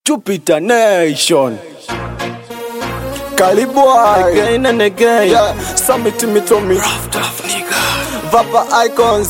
Jupiter Nation. Caliboy Again and again. Yeah, Summit to me Rough tough nigga. Vapa icons,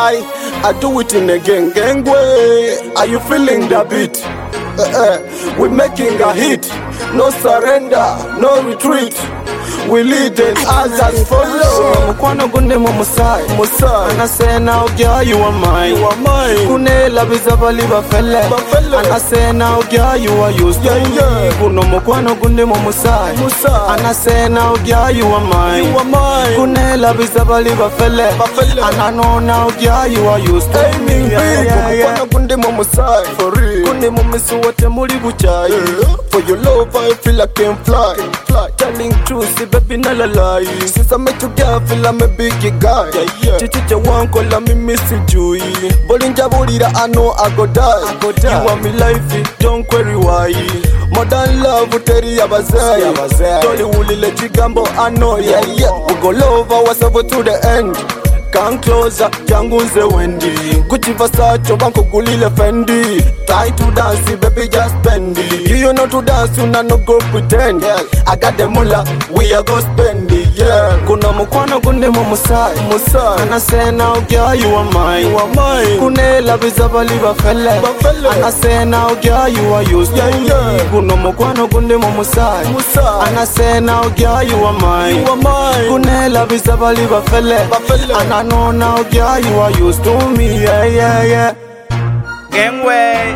I do it in a gang way. Are you feeling the beat? We're making a hit. No surrender, no retreat. We lead and others follow. Mkwano gunde mo musai. Musai, And I say now, girl, you are mine. you are mine. Kune labiza baliba fele. Bafele. And I say now, girl, you are used to Yeah, me. yeah. Kuno mkwano gunde mo musai. Musai. And I say now, girl, you are mine. You are mine. Kune labiza baliba fele. Bafele. And I know now, girl, you are used to Aiming me. big, mukwana gunde mo musai. For real. Kune mumisi wote muri buchai. Yeah. For your love, I feel I can fly. Telling truth, see baby na la lie. Since I met you, girl, feel I'm a big guy. Chichiche wanko la mi miss you. Bolinja bolira, I know I go die. You want me life, don't query why. Modern love, uteri abazai. Toli ulile chigambo, I know, yeah. We go love ourselves to the end. Come closer, jangunze wendi. Gucci Versace, banko gulile Fendi. Try to dance, baby, just bend it. You know to dance, you know no go pretend. Yeah. I got the mullah, we are go spend it, yeah. Kuna mkwano gunde mo musai. Musai, And I say now, girl, you are mine. you are mine. Kune labiza baliba fele. Bafele. And I say now, girl, you are used to Yeah, me. yeah. Kuna mkwano gunde mo musai. Musai, And I say now, girl, you are mine. you are mine. Kune labiza baliba fele. Bafele. And I know now, girl, you are used to me. Yeah, yeah, yeah. Gangway,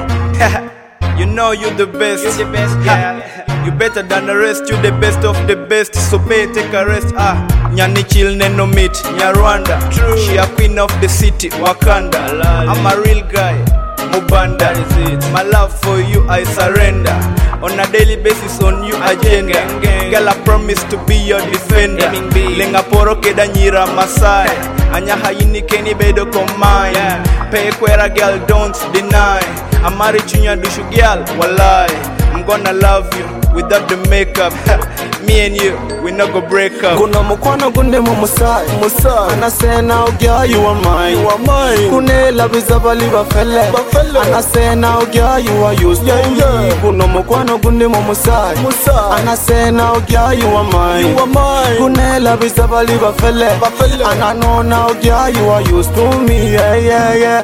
you know you the best. You the best, girl. You better than the rest. You the best of the best. So pay, take a rest. Nyani chill neno meet. Nyarwanda, true. She a queen of the city, Wakanda. I'm a real guy, Mubanda. That is it. My love for you I surrender. On a daily basis on you agenda. Girl, I promise to be your defender. Lenga poro keda nyira Masai. Anya hayini keni bedo komai. Pay kwera girl, don't deny. I'm married junior dushu girl, walai. I'm gonna love you without the makeup. Me and you, we not go break up. Kuna mkwano gunde mo musai. Musai, And I say now, girl, you are mine. you are mine. Kune labiza baliba fele. Bafele. And I say now, girl, you are used to Yeah, me. yeah. Kuna mkwano gunde mo musai. Musai, And I say now, girl, you are mine. you are mine. Kune labiza baliba fele. Bafele. And I know now, girl, you are used to me. Yeah, yeah, yeah.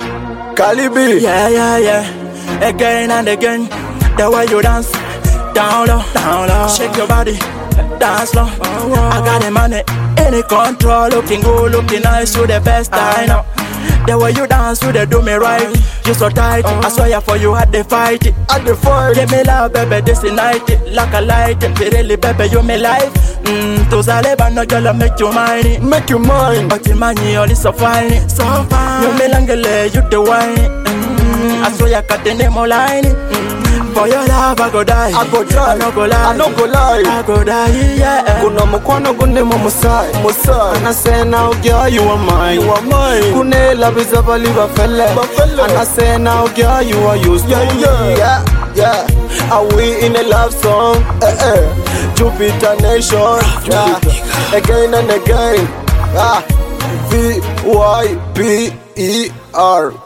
Calibi, Yeah, yeah, yeah. Again and again. The way you dance, down low. Shake your body, dance slow. I got the money, any control. Looking good, looking nice, you the best I know. The way you dance, you they do me right. You so tight, I swear for you had the fight. at the fight. Give me love, baby, this night. Like a light, really, baby, you me life. To Zaleba, no girl, make you mine. Make you mine. But in money, all is so fine. So fine. You me langele, you the wine. I swear I cut the name line. For your love, I go die. I go try. I no go lie. I no go lie. I go die, yeah. Kuna mkwano gunde mo musai. Musai, And I say now, girl, you are mine. you are mine. Kune labiza baliba fele. Bafele. And I say now, girl, you are used to Yeah, me. yeah. Are we in a love song? Jupiter Nation. Yeah. Again and again. VYPER.